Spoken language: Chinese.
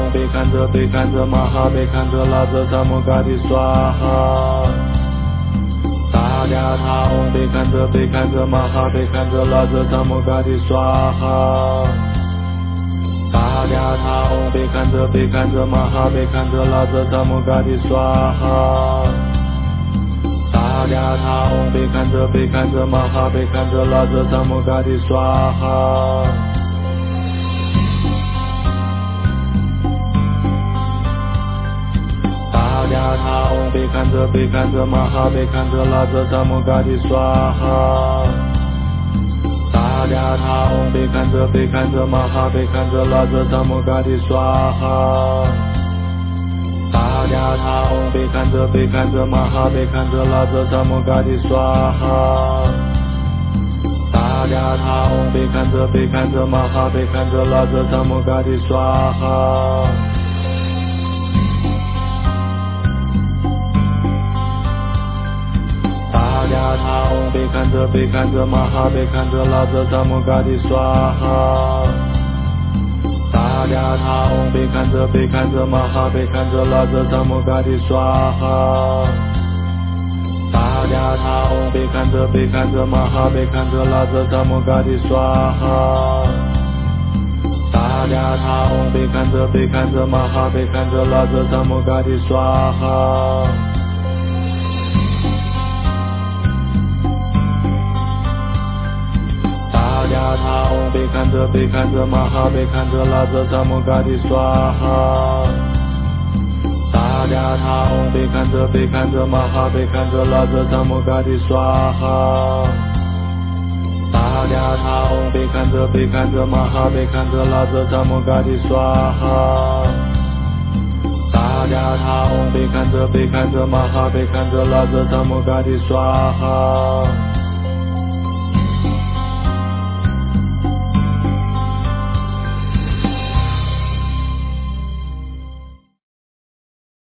唵，贝堪遮贝堪遮玛哈贝堪遮拉遮萨摩嘎迪刷哈。达迦他唵，贝堪遮贝堪遮玛哈贝堪遮拉遮萨摩嘎迪刷哈。达迦他唵，贝堪遮贝堪遮玛哈贝堪遮拉遮萨摩嘎迪刷哈。达迦他唵，贝堪遮贝堪遮玛哈贝堪遮拉遮萨摩嘎迪刷哈。达迦他唵，贝堪遮贝堪遮玛哈贝堪遮拉遮萨摩嘎迪刷哈。达迦他唵，贝堪遮贝堪遮玛哈贝堪遮拉遮萨摩嘎迪刷哈。达迦他唵，贝堪遮贝堪遮玛哈贝堪遮拉遮萨摩嘎迪刷哈。达迦他唵，贝堪遮贝堪遮玛哈贝堪遮拉遮萨摩嘎迪刷哈。达迦他唵，贝堪遮贝堪遮玛哈贝堪遮拉遮萨摩嘎迪刷哈。达迦他唵，贝堪遮贝堪遮玛哈贝堪遮拉遮萨摩嘎迪刷哈。达迦他唵，贝堪遮贝堪遮玛哈贝堪遮拉遮萨摩嘎迪刷哈。达迦他唵，贝堪遮贝堪遮玛哈贝堪遮拉遮萨摩嘎迪刷哈。达迦他唵，贝堪遮贝堪遮玛哈贝堪遮拉遮萨摩嘎迪刷哈。达迦他唵，贝堪遮贝堪遮玛哈贝堪遮拉遮萨摩嘎迪刷哈。达迦他唵，贝堪遮贝堪遮玛哈贝堪遮拉遮萨摩嘎迪刷哈。达迦他唵，贝堪遮贝堪遮玛哈贝堪遮拉遮萨摩嘎迪刷哈。